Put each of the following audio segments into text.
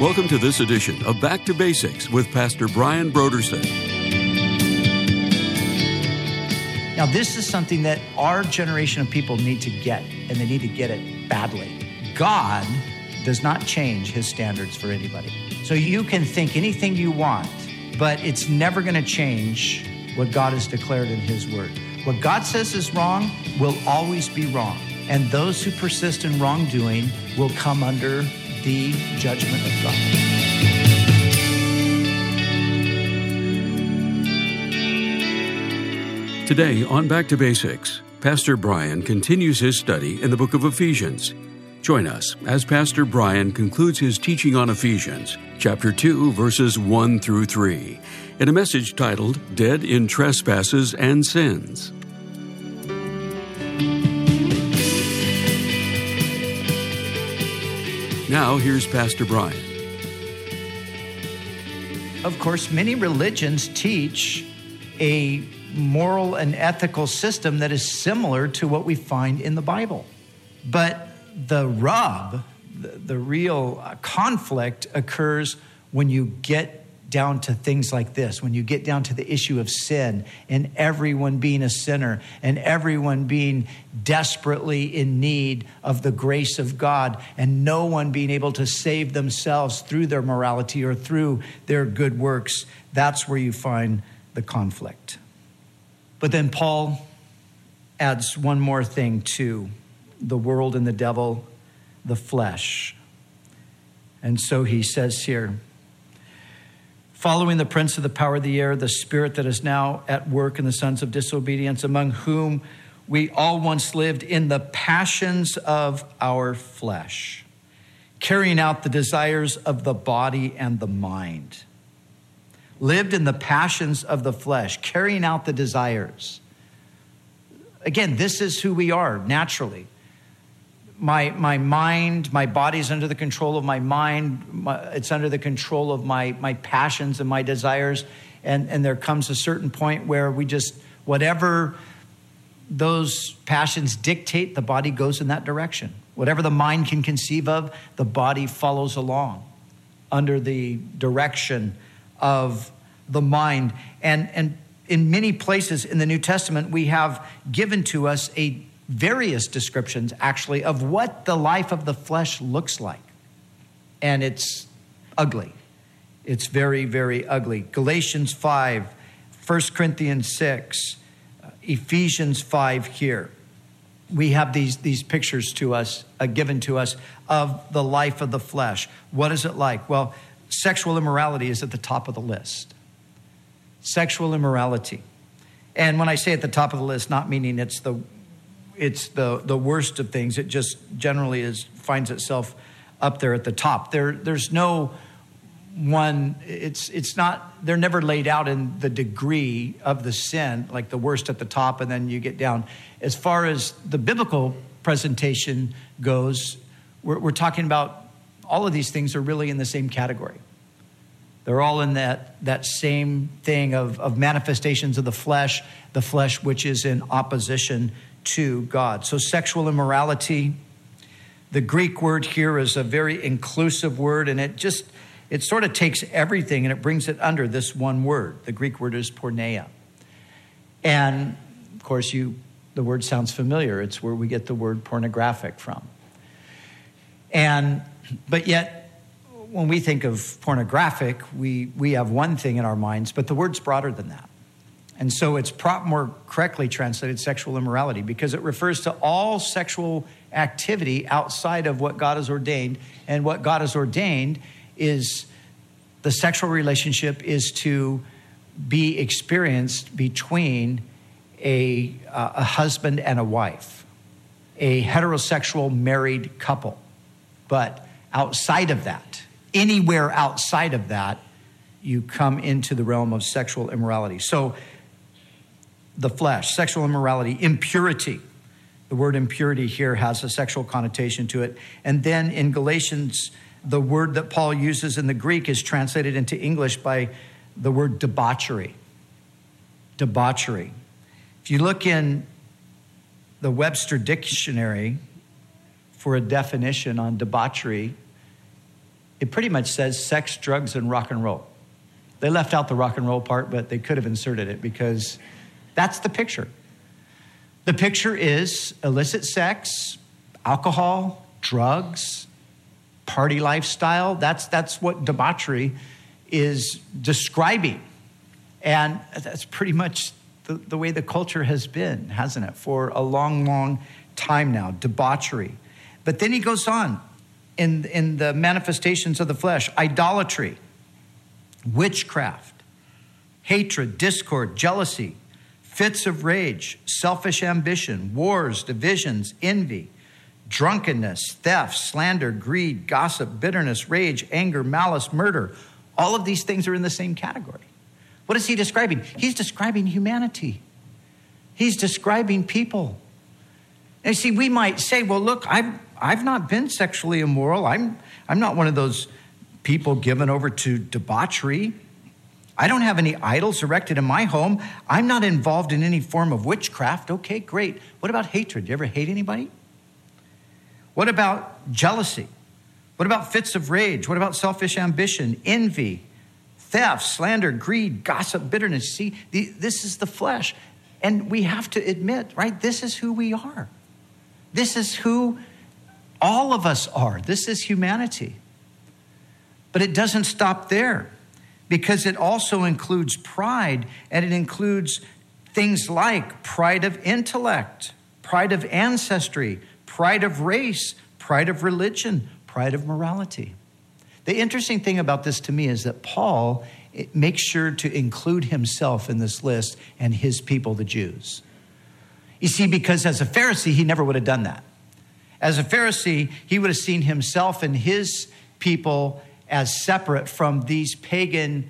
Welcome to this edition of Back to Basics with Pastor Brian Brodersen. Now, this is something that our generation of people need to get, and they need to get it badly. God does not change his standards for anybody. So you can think anything you want, but it's never going to change what God has declared in his word. What God says is wrong will always be wrong. And those who persist in wrongdoing will come under the judgment of God. Today on Back to Basics, Pastor Brian continues his study in the book of Ephesians. Join us as Pastor Brian concludes his teaching on Ephesians, chapter 2, verses 1 through 3, in a message titled, Dead in Trespasses and Sins. Now, here's Pastor Brian. Of course, many religions teach a moral and ethical system that is similar to what we find in the Bible. But the rub, the real conflict occurs when you get down to things like this, when you get down to the issue of sin and everyone being a sinner and everyone being desperately in need of the grace of God and no one being able to save themselves through their morality or through their good works. That's where you find the conflict. But then Paul adds one more thing to the world and the devil, the flesh. And so he says here, following the prince of the power of the air, the spirit that is now at work in the sons of disobedience, among whom we all once lived in the passions of our flesh, carrying out the desires of the body and the mind. Lived in the passions of the flesh, carrying out the desires. Again, this is who we are naturally. My mind, my body's under the control of my mind. It's under the control of my passions and my desires. And there comes a certain point where we just, whatever those passions dictate, the body goes in that direction. Whatever the mind can conceive of, the body follows along under the direction of the mind. And in many places in the New Testament, we have given to us various descriptions, actually, of what the life of the flesh looks like. And it's ugly. It's very, very ugly. Galatians 5, 1 Corinthians 6, Ephesians 5 here. We have these pictures to us, given to us, of the life of the flesh. What is it like? Well, sexual immorality is at the top of the list. Sexual immorality. And when I say at the top of the list, not meaning it's the worst of things. It just generally finds itself up there at the top. There's no one, it's not, they're never laid out in the degree of the sin, like the worst at the top and then you get down. As far as the biblical presentation goes, we're talking about all of these things are really in the same category. They're all in that same thing of manifestations of the flesh which is in opposition to God. So sexual immorality, the Greek word here is a very inclusive word, and it sort of takes everything and it brings it under this one word. The Greek word is porneia. And of course, the word sounds familiar. It's where we get the word pornographic from. But yet, when we think of pornographic, we have one thing in our minds, but the word's broader than that. And so it's more correctly translated sexual immorality because it refers to all sexual activity outside of what God has ordained. And what God has ordained is the sexual relationship is to be experienced between a husband and a wife, a heterosexual married couple. But outside of that, anywhere outside of that, you come into the realm of sexual immorality. So the flesh, sexual immorality, impurity. The word impurity here has a sexual connotation to it. And then in Galatians, the word that Paul uses in the Greek is translated into English by the word debauchery. Debauchery. If you look in the Webster Dictionary for a definition on debauchery, it pretty much says sex, drugs, and rock and roll. They left out the rock and roll part, but they could have inserted it because that's the picture. The picture is illicit sex, alcohol, drugs, party lifestyle. That's what debauchery is describing. And that's pretty much the way the culture has been, hasn't it? For a long, long time now, debauchery. But then he goes on in the manifestations of the flesh: idolatry, witchcraft, hatred, discord, jealousy, fits of rage, selfish ambition, wars, divisions, envy, drunkenness, theft, slander, greed, gossip, bitterness, rage, anger, malice, murder. All of these things are in the same category. What is he describing? He's describing humanity. He's describing people. And you see, we might say, well, look, I've not been sexually immoral. I'm not one of those people given over to debauchery. I don't have any idols erected in my home. I'm not involved in any form of witchcraft. Okay, great. What about hatred? Do you ever hate anybody? What about jealousy? What about fits of rage? What about selfish ambition, envy, theft, slander, greed, gossip, bitterness? See, this is the flesh. And we have to admit, right, this is who we are. This is who all of us are. This is humanity. But it doesn't stop there, because it also includes pride, and it includes things like pride of intellect, pride of ancestry, pride of race, pride of religion, pride of morality. The interesting thing about this to me is that Paul makes sure to include himself in this list and his people, the Jews. You see, because as a Pharisee, he never would have done that. As a Pharisee, he would have seen himself and his people as separate from these pagan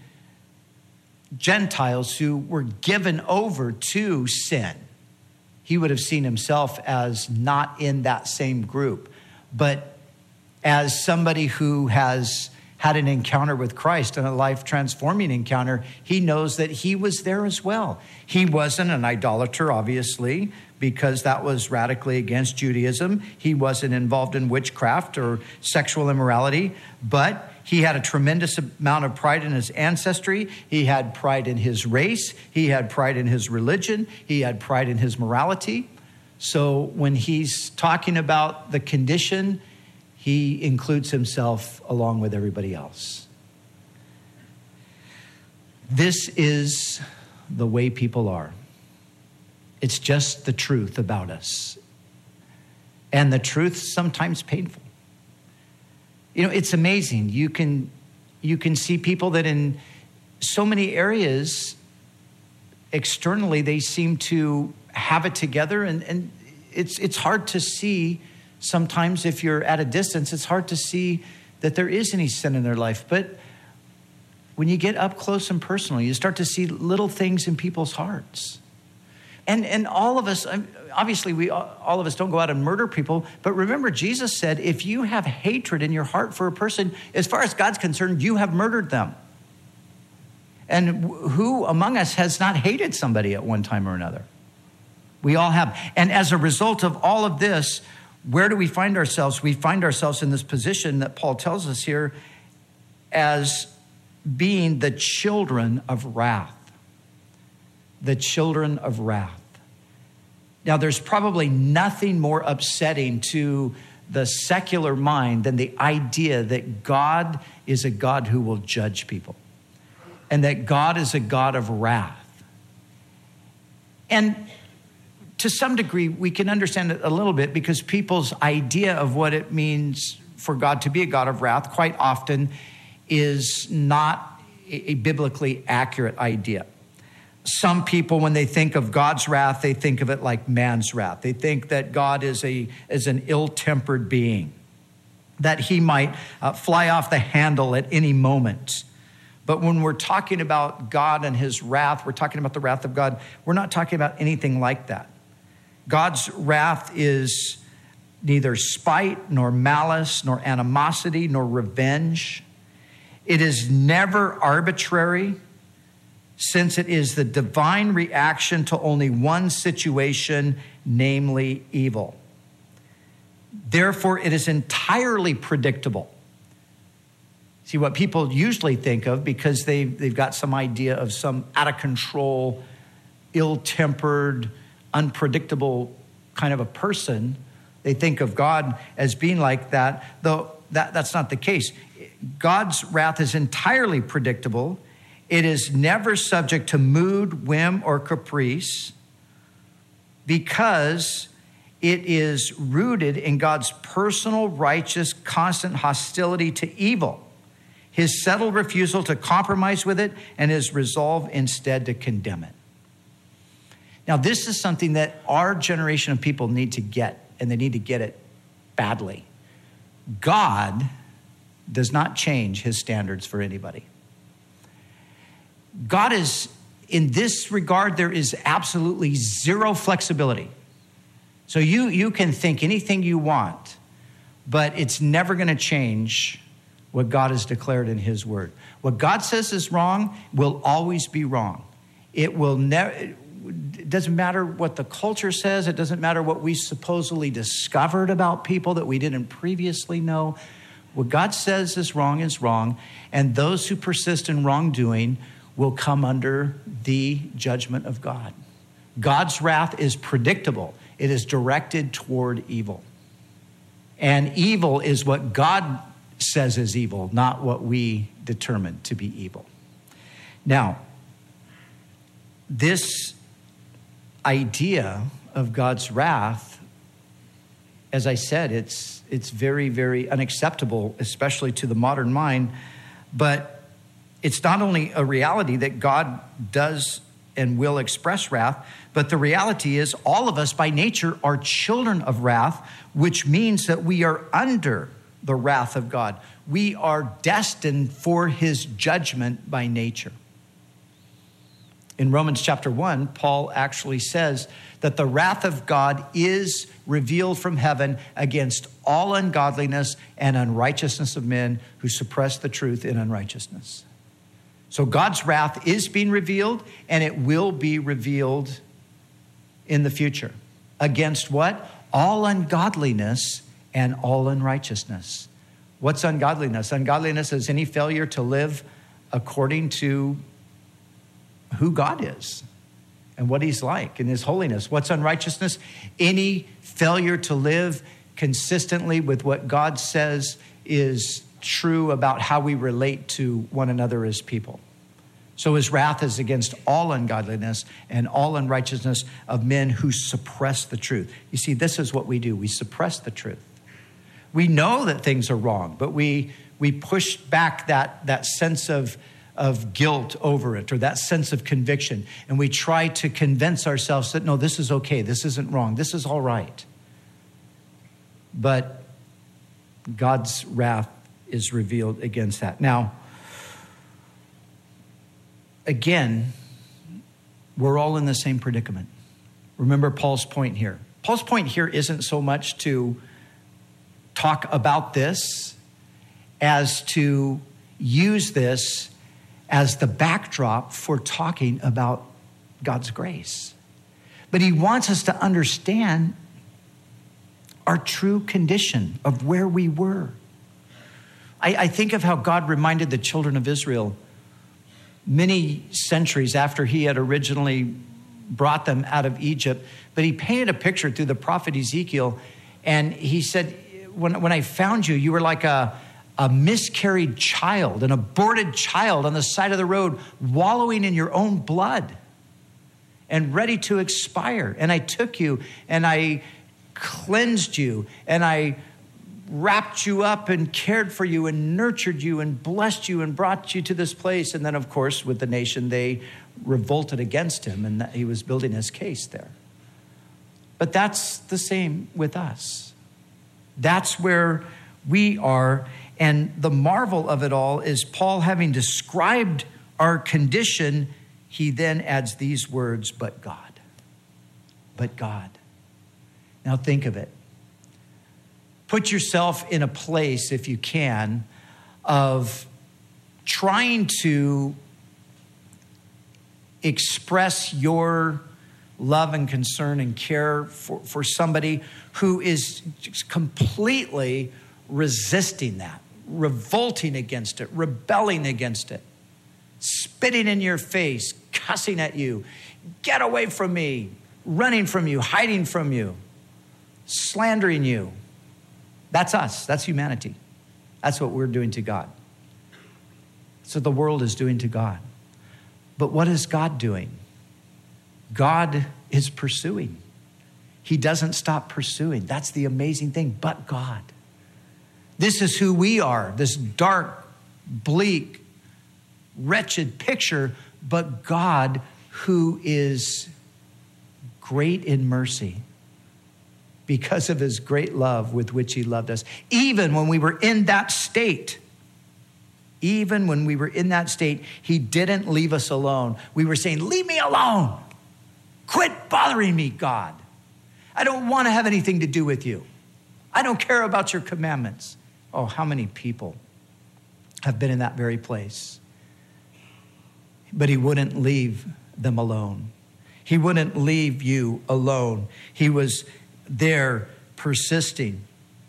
Gentiles who were given over to sin. He would have seen himself as not in that same group, but as somebody who has had an encounter with Christ and a life-transforming encounter. He knows that he was there as well. He wasn't an idolater, obviously, because that was radically against Judaism. He wasn't involved in witchcraft or sexual immorality, but he had a tremendous amount of pride in his ancestry. He had pride in his race. He had pride in his religion. He had pride in his morality. So when he's talking about the condition, he includes himself along with everybody else. This is the way people are. It's just the truth about us. And the truth's sometimes painful. You know, it's amazing. You can see people that in so many areas, externally, they seem to have it together. And it's hard to see. Sometimes if you're at a distance, it's hard to see that there is any sin in their life. But when you get up close and personal, you start to see little things in people's hearts. And all of us, obviously, all of us don't go out and murder people. But remember, Jesus said, if you have hatred in your heart for a person, as far as God's concerned, you have murdered them. And who among us has not hated somebody at one time or another? We all have. And as a result of all of this, where do we find ourselves? We find ourselves in this position that Paul tells us here as being the children of wrath. The children of wrath. Now, there's probably nothing more upsetting to the secular mind than the idea that God is a God who will judge people and that God is a God of wrath. And to some degree, we can understand it a little bit because people's idea of what it means for God to be a God of wrath quite often is not a biblically accurate idea. Some people, when they think of God's wrath, they think of it like man's wrath. They think that God is an ill-tempered being, that he might fly off the handle at any moment. But when we're talking about God and his wrath, we're talking about the wrath of God. We're not talking about anything like that. God's wrath is neither spite, nor malice, nor animosity, nor revenge. It is never arbitrary, since it is the divine reaction to only one situation, namely evil. Therefore, it is entirely predictable See, what people usually think of, because they've got some idea of some out of control, ill-tempered, unpredictable kind of a person, they think of God as being like that, though that's not the case. God's wrath is entirely predictable. It is never subject to mood, whim, or caprice, because it is rooted in God's personal, righteous, constant hostility to evil, his settled refusal to compromise with it, and his resolve instead to condemn it. Now, this is something that our generation of people need to get, and they need to get it badly. God does not change his standards for anybody. God is, in this regard, there is absolutely zero flexibility. So you can think anything you want, but it's never going to change what God has declared in his word. What God says is wrong will always be wrong. It will never, it doesn't matter what the culture says. It doesn't matter what we supposedly discovered about people that we didn't previously know. What God says is wrong, and those who persist in wrongdoing will come under the judgment of God. God's wrath is predictable. It is directed toward evil. And evil is what God says is evil, not what we determine to be evil. Now, this idea of God's wrath, as I said, it's very, very unacceptable, especially to the modern mind. But it's not only a reality that God does and will express wrath, but the reality is all of us by nature are children of wrath, which means that we are under the wrath of God. We are destined for his judgment by nature. In Romans chapter 1, Paul actually says that the wrath of God is revealed from heaven against all ungodliness and unrighteousness of men who suppress the truth in unrighteousness. So God's wrath is being revealed, and it will be revealed in the future. Against what? All ungodliness and all unrighteousness. What's ungodliness? Ungodliness is any failure to live according to who God is and what he's like in his holiness. What's unrighteousness? Any failure to live consistently with what God says is true about how we relate to one another as people. So his wrath is against all ungodliness and all unrighteousness of men who suppress the truth. You see, this is what we do. We suppress the truth. We know that things are wrong, but we push back that sense of guilt over it, or that sense of conviction. And we try to convince ourselves that, no, this is okay. This isn't wrong. This is all right. But God's wrath is revealed against that. Now, again, we're all in the same predicament. Remember Paul's point here. Paul's point here isn't so much to talk about this as to use this as the backdrop for talking about God's grace. But he wants us to understand our true condition of where we were. I think of how God reminded the children of Israel many centuries after he had originally brought them out of Egypt. But he painted a picture through the prophet Ezekiel. And he said, when I found you, you were like a miscarried child, an aborted child on the side of the road, wallowing in your own blood and ready to expire. And I took you and I cleansed you and I wrapped you up and cared for you and nurtured you and blessed you and brought you to this place. And then, of course, with the nation, they revolted against him, and he was building his case there. But that's the same with us. That's where we are. And the marvel of it all is Paul, having described our condition, he then adds these words, but God. But God. Now think of it. Put yourself in a place, if you can, of trying to express your love and concern and care for somebody who is just completely resisting that, revolting against it, rebelling against it, spitting in your face, cussing at you, get away from me, running from you, hiding from you, slandering you. That's us. That's humanity. That's what we're doing to God. That's what the world is doing to God. But what is God doing? God is pursuing. He doesn't stop pursuing. That's the amazing thing. But God. This is who we are, this dark, bleak, wretched picture, but God who is great in mercy because of his great love with which he loved us. Even when we were in that state, he didn't leave us alone. We were saying, leave me alone. Quit bothering me, God. I don't want to have anything to do with you. I don't care about your commandments. Oh, how many people have been in that very place? But he wouldn't leave them alone. He wouldn't leave you alone. He was there persisting.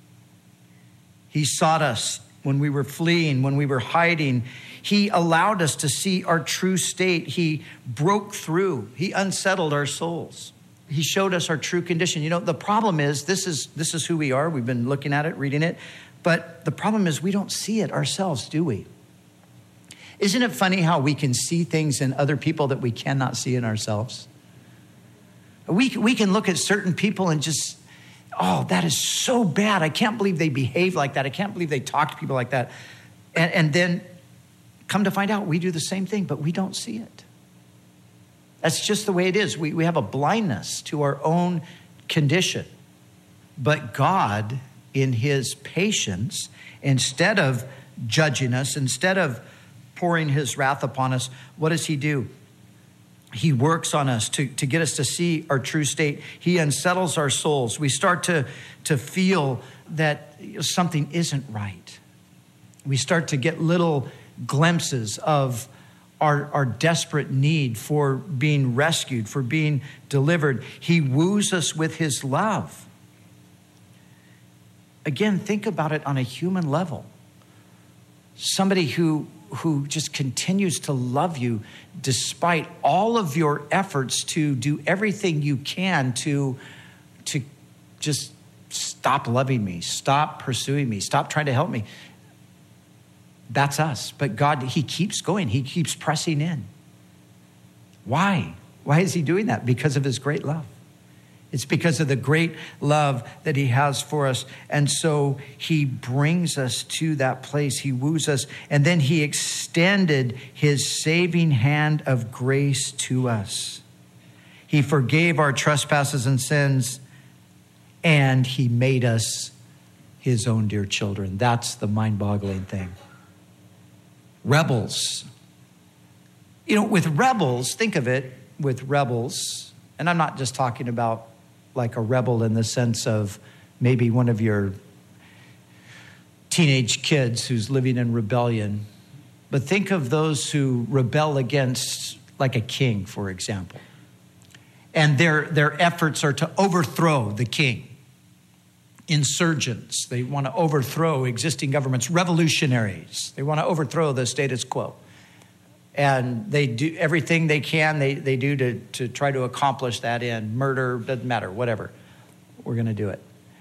He sought us when we were fleeing, when we were hiding. He allowed us to see our true state. He broke through. He unsettled our souls. He showed us our true condition. You know, the problem is, this is who we are. We've been looking at it, reading it. But the problem is we don't see it ourselves, do we? Isn't it funny how we can see things in other people that we cannot see in ourselves? We can look at certain people and just, oh, that is so bad. I can't believe they behave like that. I can't believe they talk to people like that. And then come to find out we do the same thing, but we don't see it. That's just the way it is. We have a blindness to our own condition. But God, in his patience, instead of judging us, instead of pouring his wrath upon us, what does he do? He works on us to get us to see our true state. He unsettles our souls. We start to feel that something isn't right. We start to get little glimpses of our desperate need for being rescued, for being delivered. He woos us with his love. Again, think about it on a human level. Somebody who just continues to love you despite all of your efforts to do everything you can to just stop loving me, stop pursuing me, stop trying to help me. That's us. But God, he keeps going. He keeps pressing in. Why? Why is he doing that? Because of his great love. It's because of the great love that he has for us. And so he brings us to that place. He woos us. And then he extended his saving hand of grace to us. He forgave our trespasses and sins, and he made us his own dear children. That's the mind-boggling thing. Rebels. You know, with rebels, think of it with rebels, and I'm not just talking about like a rebel in the sense of maybe one of your teenage kids who's living in rebellion. But think of those who rebel against like a king, for example. And their efforts are to overthrow the king. Insurgents, they want to overthrow existing governments. Revolutionaries, they want to overthrow the status quo. And they do everything they can, they do to try to accomplish that end. Murder, doesn't matter, whatever. We're going to do it.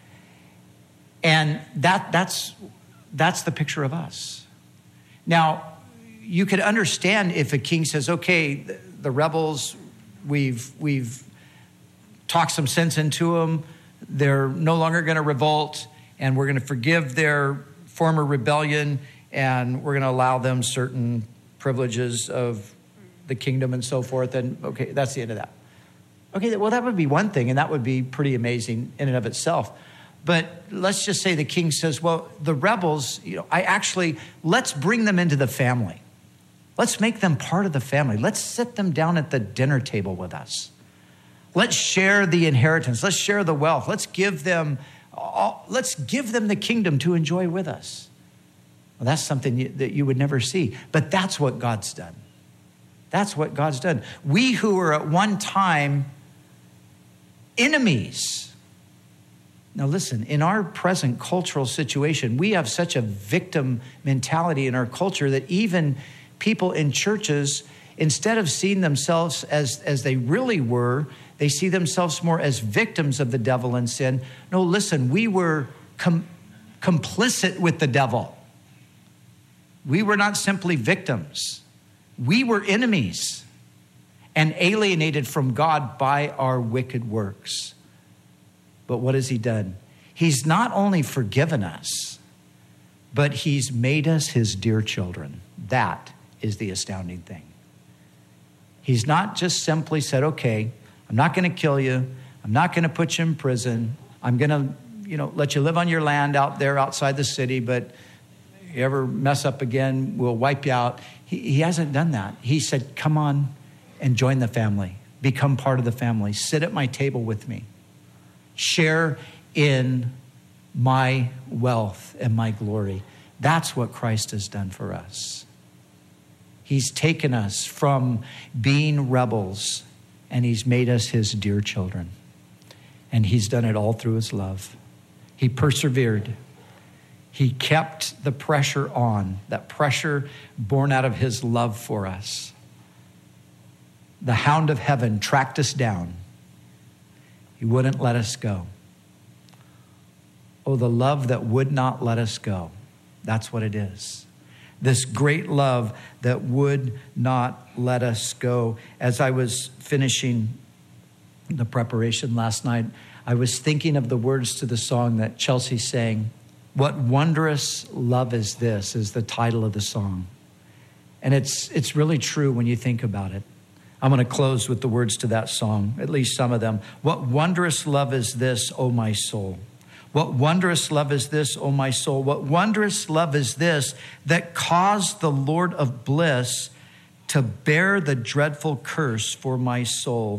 And that's the picture of us. Now, you could understand if a king says, okay, the rebels, we've talked some sense into them. They're no longer going to revolt, and we're going to forgive their former rebellion, and we're going to allow them certain privileges of the kingdom and so forth. And okay, that's the end of that. Okay, well, that would be one thing, and that would be pretty amazing in and of itself. But let's just say the king says, well, the rebels, let's bring them into the family. Let's make them part of the family. Let's sit them down at the dinner table with us. Let's share the inheritance. Let's share the wealth. Let's give them the kingdom to enjoy with us. Well, that's something that you would never see. But that's what God's done. That's what God's done. We who were at one time enemies, Now listen, in our present cultural situation, we have such a victim mentality in our culture that even people in churches, instead of seeing themselves as they really were, they see themselves more as victims of the devil and sin. No, listen, we were complicit with the devil. We were not simply victims. We were enemies and alienated from God by our wicked works. But what has he done? He's not only forgiven us, but he's made us his dear children. That is the astounding thing. He's not just simply said, okay, I'm not going to kill you. I'm not going to put you in prison. I'm going to, let you live on your land out there outside the city, but if you ever mess up again, we'll wipe you out. He hasn't done that. He said, come on and join the family. Become part of the family. Sit at my table with me. Share in my wealth and my glory. That's what Christ has done for us. He's taken us from being rebels and he's made us his dear children. And he's done it all through his love. He persevered. He kept the pressure on, that pressure born out of his love for us. The hound of heaven tracked us down. He wouldn't let us go. Oh, the love that would not let us go. That's what it is. This great love that would not let us go. As I was finishing the preparation last night, I was thinking of the words to the song that Chelsea sang. What Wondrous Love Is This is the title of the song. And it's really true when you think about it. I'm going to close with the words to that song, at least some of them. What wondrous love is this, O my soul? What wondrous love is this, O my soul? What wondrous love is this that caused the Lord of bliss to bear the dreadful curse for my soul,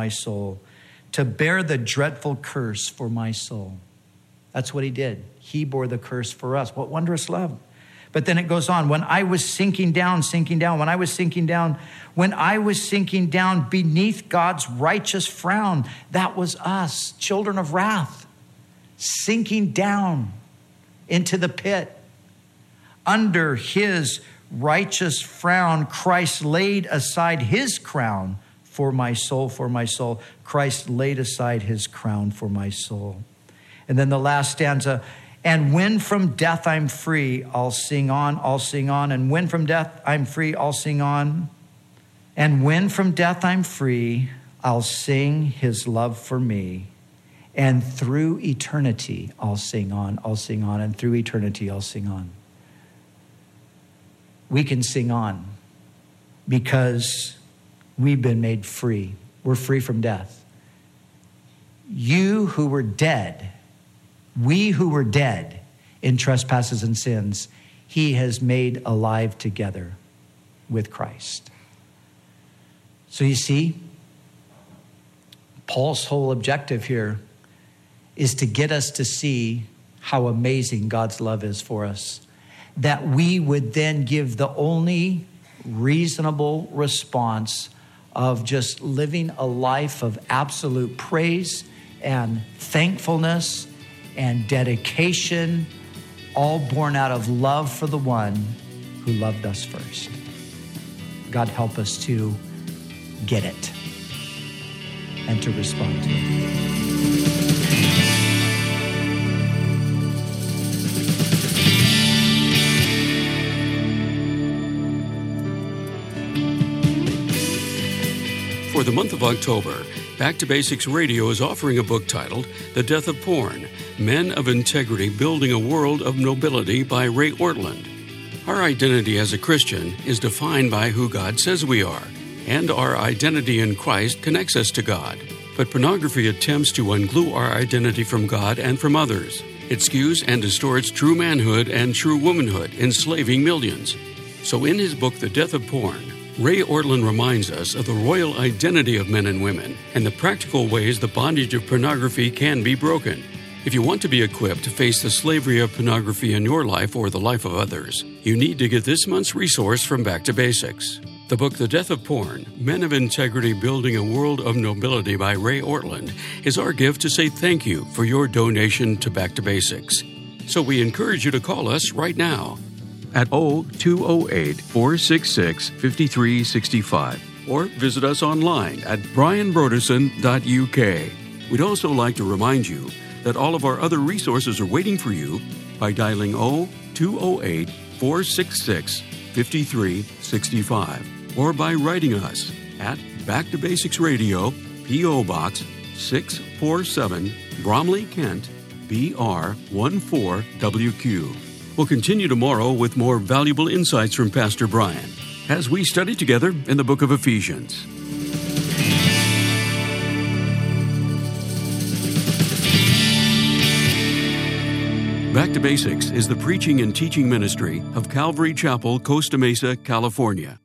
to bear the dreadful curse for my soul. That's what he did. He bore the curse for us. What wondrous love. But then it goes on. When I was sinking down beneath God's righteous frown, that was us, children of wrath, sinking down into the pit. Under his righteous frown, Christ laid aside his crown for my soul. Christ laid aside his crown for my soul. And then the last stanza, and when from death I'm free, I'll sing on. And when from death I'm free, I'll sing on. And when from death I'm free, I'll sing his love for me. And through eternity, I'll sing on. And through eternity, I'll sing on. We can sing on because we've been made free. We're free from death. You who were dead, we who were dead in trespasses and sins, he has made alive together with Christ. So you see, Paul's whole objective here is to get us to see how amazing God's love is for us, that we would then give the only reasonable response of just living a life of absolute praise and thankfulness and dedication, all born out of love for the one who loved us first. God help us to get it and to respond to it. For the month of October, Back to Basics Radio is offering a book titled The Death of Porn, Men of Integrity Building a World of Nobility by Ray Ortlund. Our identity as a Christian is defined by who God says we are, and our identity in Christ connects us to God. But pornography attempts to unglue our identity from God and from others. It skews and distorts true manhood and true womanhood, enslaving millions. So in his book, The Death of Porn, Ray Ortlund reminds us of the royal identity of men and women and the practical ways the bondage of pornography can be broken. If you want to be equipped to face the slavery of pornography in your life or the life of others, you need to get this month's resource from Back to Basics. The book, The Death of Porn, Men of Integrity Building a World of Nobility by Ray Ortlund, is our gift to say thank you for your donation to Back to Basics. So we encourage you to call us right now at 0208-466-5365 or visit us online at brianbroderson.uk. We'd also like to remind you that all of our other resources are waiting for you by dialing 0208-466-5365 or by writing us at Back to Basics Radio, P.O. Box 647, Bromley, Kent, BR 14WQ. We'll continue tomorrow with more valuable insights from Pastor Brian as we study together in the book of Ephesians. Back to Basics is the preaching and teaching ministry of Calvary Chapel, Costa Mesa, California.